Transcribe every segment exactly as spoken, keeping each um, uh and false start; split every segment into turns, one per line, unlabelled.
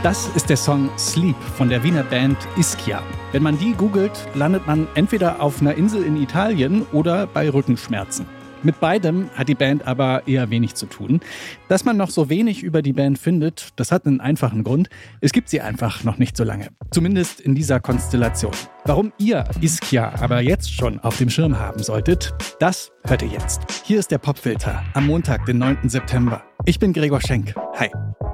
Das ist der Song Sleep von der Wiener Band Ischia. Wenn man die googelt, landet man entweder auf einer Insel in Italien oder bei Rückenschmerzen. Mit beidem hat die Band aber eher wenig zu tun. Dass man noch so wenig über die Band findet, das hat einen einfachen Grund. Es gibt sie einfach noch nicht so lange. Zumindest in dieser Konstellation. Warum ihr Ischia aber jetzt schon auf dem Schirm haben solltet, das hört ihr jetzt. Hier ist der Popfilter am Montag, den neunten September. Ich bin Gregor Schenk. Hi.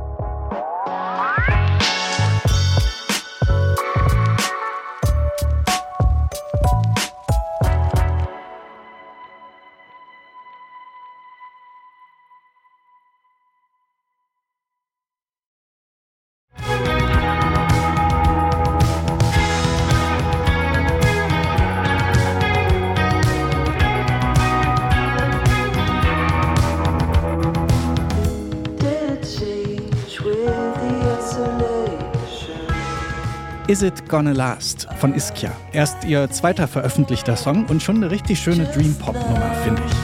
Is It Gonna Last von Ischia. Erst ihr zweiter veröffentlichter Song und schon eine richtig schöne Dream-Pop-Nummer, finde ich.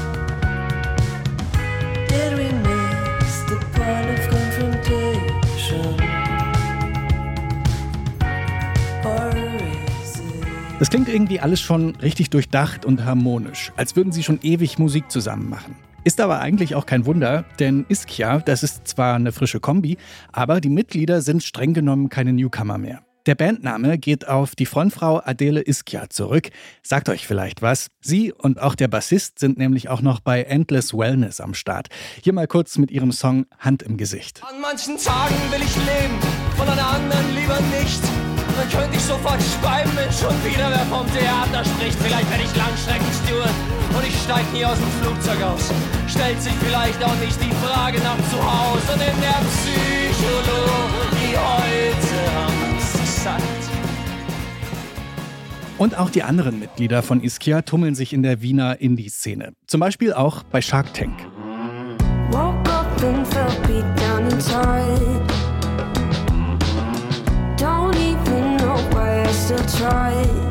Das klingt irgendwie alles schon richtig durchdacht und harmonisch, als würden sie schon ewig Musik zusammen machen. Ist aber eigentlich auch kein Wunder, denn Ischia, das ist zwar eine frische Kombi, aber die Mitglieder sind streng genommen keine Newcomer mehr. Der Bandname geht auf die Frontfrau Adele Ischia zurück. Sagt euch vielleicht was. Sie und auch der Bassist sind nämlich auch noch bei Endless Wellness am Start. Hier mal kurz mit ihrem Song Hand im Gesicht.
An manchen Tagen will ich leben, von einer anderen lieber nicht. Dann könnte ich sofort schreiben, wenn schon wieder wer vom Theater spricht. Vielleicht werde ich Langstreckensteward und ich steig nie aus dem Flugzeug aus. Stellt sich vielleicht auch nicht die Frage nach zu Hause. Und in der Psychologie heute haben's gesagt.
Und auch die anderen Mitglieder von Ischia tummeln sich in der Wiener Indie-Szene. Zum Beispiel auch bei Shark Tank.
Woke up and felt beat down inside. Don't even know why I still try.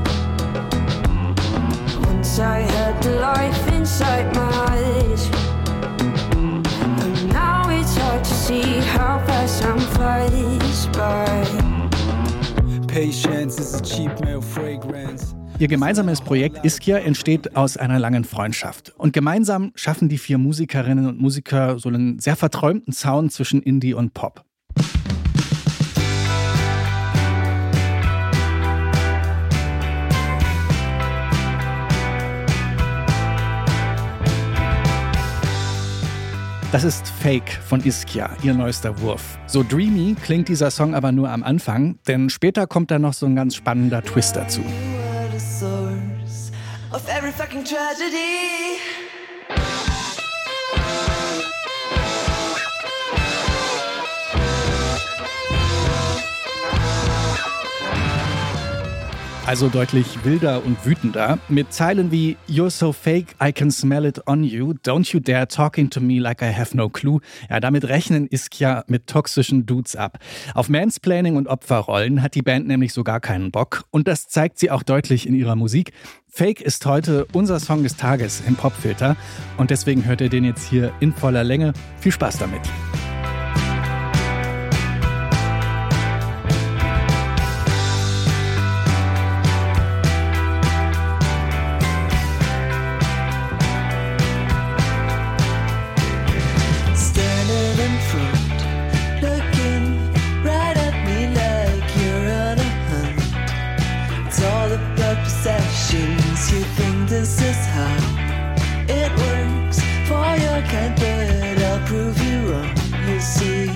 Once I had the life inside my eyes, and now it's hard to see how fast time flies by.
Patience is a cheap male fragrance. Ihr gemeinsames Projekt Ischia entsteht aus einer langen Freundschaft. Und gemeinsam schaffen die vier Musikerinnen und Musiker so einen sehr verträumten Sound zwischen Indie und Pop. Das ist Fake von Ischia, ihr neuester Wurf. So dreamy klingt dieser Song aber nur am Anfang, denn später kommt da noch so ein ganz spannender Twist dazu. Also deutlich wilder und wütender, mit Zeilen wie "You're so fake, I can smell it on you, don't you dare talking to me like I have no clue." Ja, damit rechnen Ischia mit toxischen Dudes ab. Auf Mansplaining und Opferrollen hat die Band nämlich so gar keinen Bock und das zeigt sie auch deutlich in ihrer Musik. Fake ist heute unser Song des Tages im Popfilter und deswegen hört ihr den jetzt hier in voller Länge. Viel Spaß damit!
You think this is how it works for your kind, but I'll prove you wrong, you see.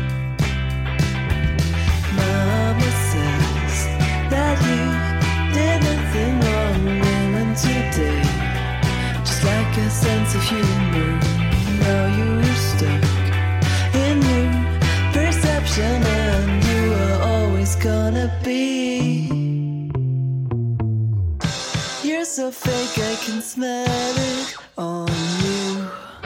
Mama says that you did nothing wrong, and today, just like a sense of humor, now you're stuck in your perception, and you are always gonna be. You're so fake, I can smell it on you.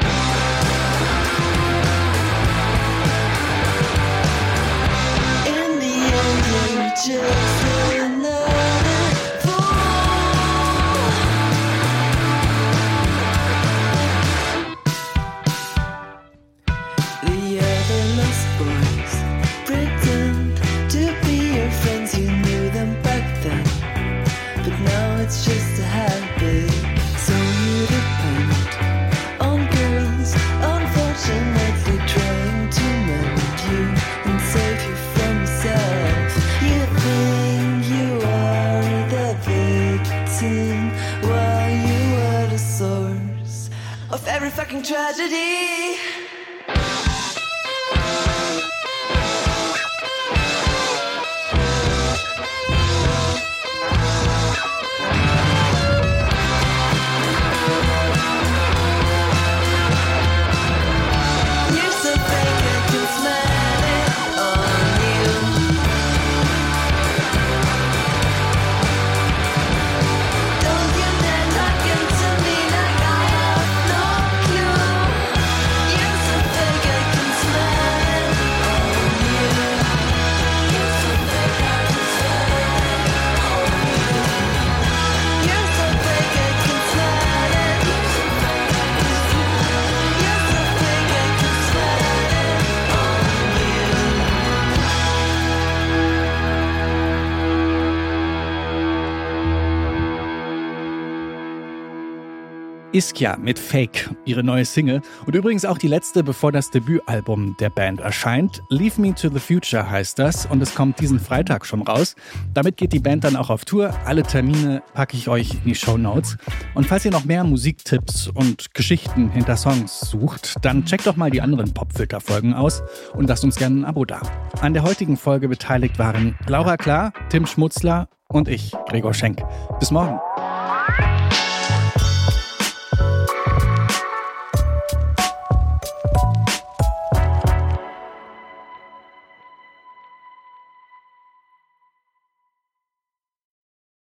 In the end, you're just another fool. The other lost boys pretend tragedy.
Ischia mit Fake, ihre neue Single. Und übrigens auch die letzte, bevor das Debütalbum der Band erscheint. Leave Me to the Future heißt das und es kommt diesen Freitag schon raus. Damit geht die Band dann auch auf Tour. Alle Termine packe ich euch in die Shownotes. Und falls ihr noch mehr Musiktipps und Geschichten hinter Songs sucht, dann checkt doch mal die anderen Popfilter-Folgen aus und lasst uns gerne ein Abo da. An der heutigen Folge beteiligt waren Laura Klar, Tim Schmutzler und ich, Gregor Schenk. Bis morgen.